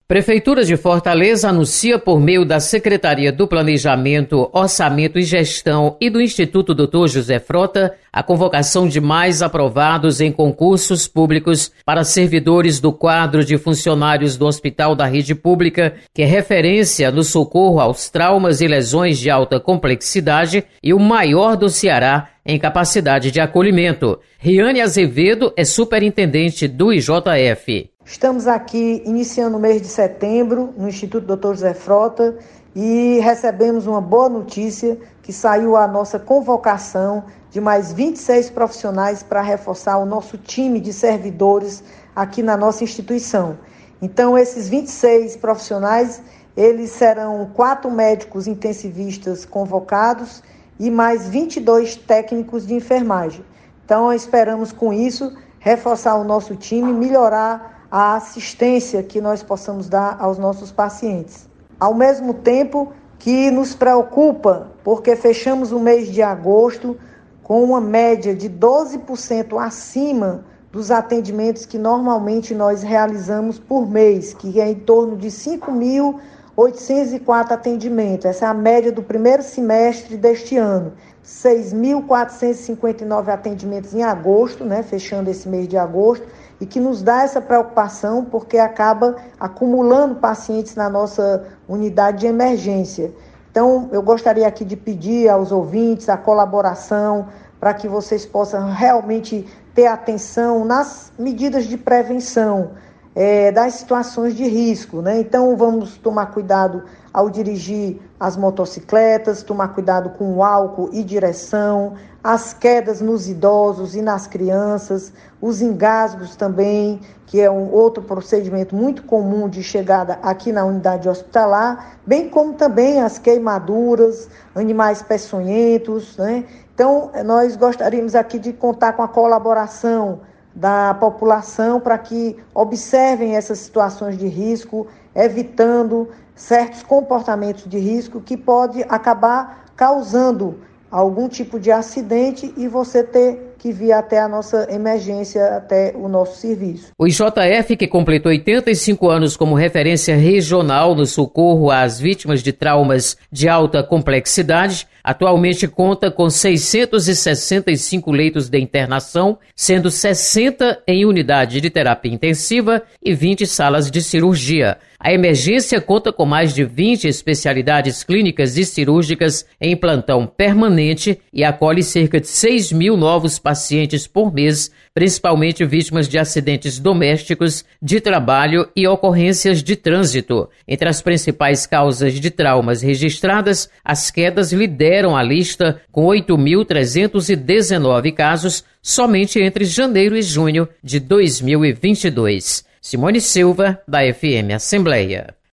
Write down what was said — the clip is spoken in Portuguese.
Prefeitura de Fortaleza anuncia por meio da Secretaria do Planejamento, Orçamento e Gestão e do Instituto Dr. José Frota a convocação de mais aprovados em concursos públicos para servidores do quadro de funcionários do Hospital da Rede Pública, que é referência no socorro aos traumas e lesões de alta complexidade e o maior do Ceará em capacidade de acolhimento. Riane Azevedo é superintendente do IJF. Estamos aqui iniciando o mês de setembro no Instituto Dr. José Frota e recebemos uma boa notícia que saiu a nossa convocação de mais 26 profissionais para reforçar o nosso time de servidores aqui na nossa instituição. Então, esses 26 profissionais, eles serão 4 médicos intensivistas convocados e mais 22 técnicos de enfermagem. Então, esperamos com isso reforçar o nosso time, melhorar a assistência que nós possamos dar aos nossos pacientes. Ao mesmo tempo que nos preocupa, porque fechamos o mês de agosto com uma média de 12% acima dos atendimentos que normalmente nós realizamos por mês, que é em torno de 5.804 atendimentos. Essa é a média do primeiro semestre deste ano. 6.459 atendimentos em agosto, fechando esse mês de agosto, e que nos dá essa preocupação porque acaba acumulando pacientes na nossa unidade de emergência. Então, eu gostaria aqui de pedir aos ouvintes a colaboração para que vocês possam realmente ter atenção nas medidas de prevenção das situações de risco, Então, vamos tomar cuidado ao dirigir as motocicletas, tomar cuidado com o álcool e direção, as quedas nos idosos e nas crianças, os engasgos também, que é um outro procedimento muito comum de chegada aqui na unidade hospitalar, bem como também as queimaduras, animais peçonhentos, Então, nós gostaríamos aqui de contar com a colaboração da população para que observem essas situações de risco, evitando certos comportamentos de risco que pode acabar causando algum tipo de acidente e você ter que vir até a nossa emergência, até o nosso serviço. O IJF, que completou 85 anos como referência regional no socorro às vítimas de traumas de alta complexidade, atualmente conta com 665 leitos de internação, sendo 60 em unidade de terapia intensiva e 20 salas de cirurgia. A emergência conta com mais de 20 especialidades clínicas e cirúrgicas em plantão permanente e acolhe cerca de 6 mil novos pacientes por mês, principalmente vítimas de acidentes domésticos, de trabalho e ocorrências de trânsito. Entre as principais causas de traumas registradas, as quedas lideram a lista com 8.319 casos somente entre janeiro e junho de 2022. Simone Silva, da FM Assembleia.